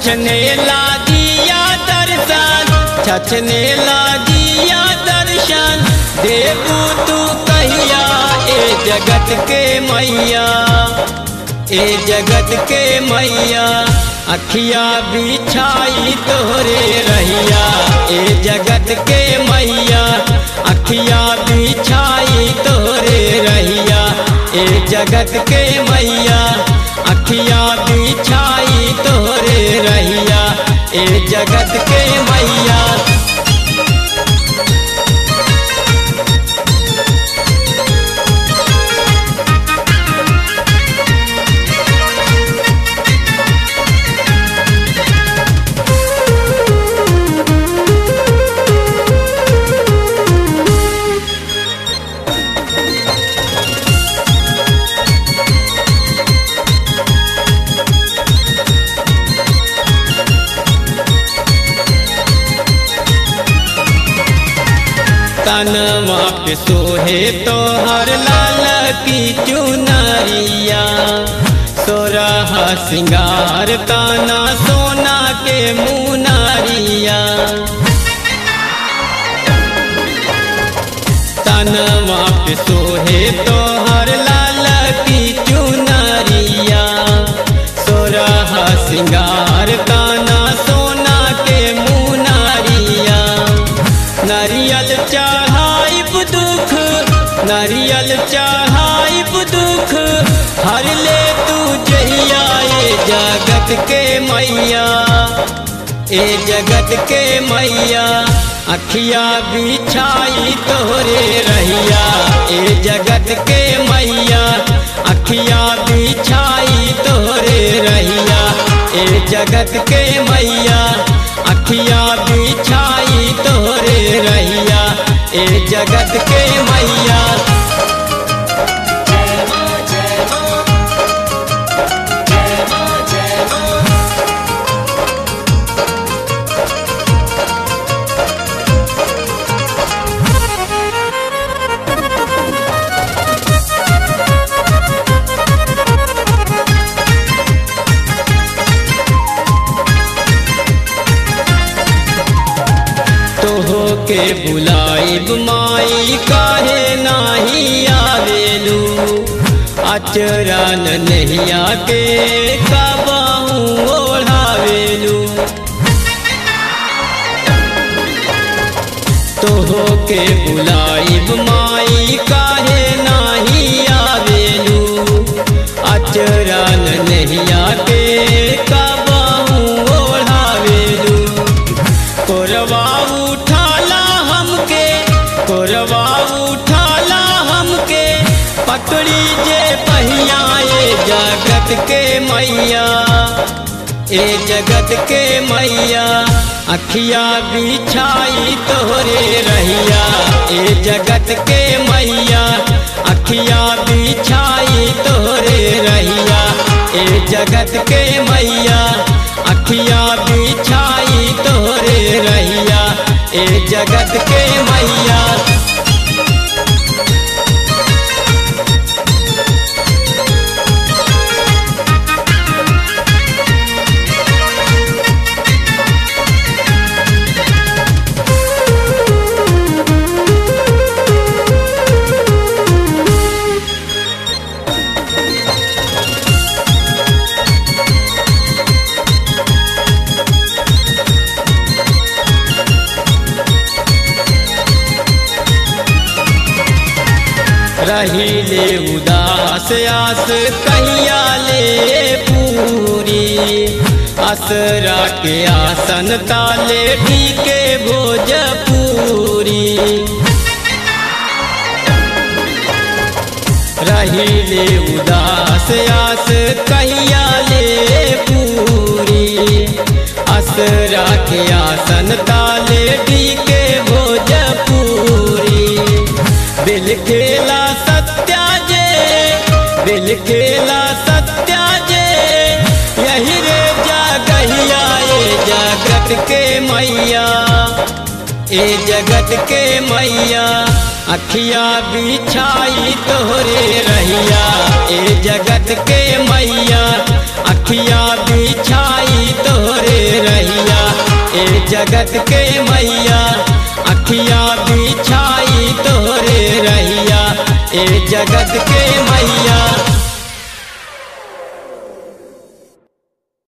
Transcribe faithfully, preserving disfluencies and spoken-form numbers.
छछने ला दिया दर्शन, छछने ला दिया दर्शन, देबू तू कहिया ए जगत के मैया, ए जगत के मैया। अखिया बिछाई तोरे रहिया ए जगत के मैया, अखिया बिछाई तोरे रहिया ए जगत के मैया, अखिया बिछाई तोरे रहिया ए जगत के मैया। तनवा पे सोहे तोहर लाल की चुनरिया, सोरह सिंगार ताना सोना के मुनरिया। तनवा पे सोहे तोहर लाल की चुनरिया, सोरह सिंगार ताना सोना के मुनरिया। नारियल चढ़ाइब दुख, नारियल चढ़ाइब दुख, हर ले तू जहिया ए जगत के मैया, ए जगत के मैया। अखिया बिछाई तोरे रहिया ए जगत के मैया, अखिया बिछाई तोरे रहिया ए जगत के मैया, अखिया बिछाई तोरे रहिया ए जगत के मैया। तोहो के बुलाइब माई काहे नाही आवेलू, अचरन नहिया के कबाहू ओढ़ावेलू। तोहो के बुलाइब माई काहे नाही आवेलू, अचरन नहिया के कबाहू ओढ़ावेलू। कोरवा उठाला हमके, कोरवा उठाला हमके, पकड़ी जे पहिया ए जगत के मैया, ए जगत के मैया। अखिया बिछाई तोरे रहिया ए जगत के मैया, अखिया बिछाई तोरे रहिया ए जगत के मैया, अखिया बिछाई तोरे रहिया ए जगत के मैया। रही ले उदास आस कहिया ले पूरी, असरा के आसन ताले ठीके भोजपुरी। रही ले उदास आस कहिया ले पूरी, असरा के आसन ताले ठीके भोजपुरी। बिल खेला सत्या जे, बिल खेला सत्या जे, यही रे जागहिया ए जगत के मैया, ए जगत के मैया। अखिया बिछाई तोरे रहिया ए जगत के मैया, अखिया बिछाई तोरे जगत के मैया अखियाँ बिछाई तोरे रहिया ए जगत के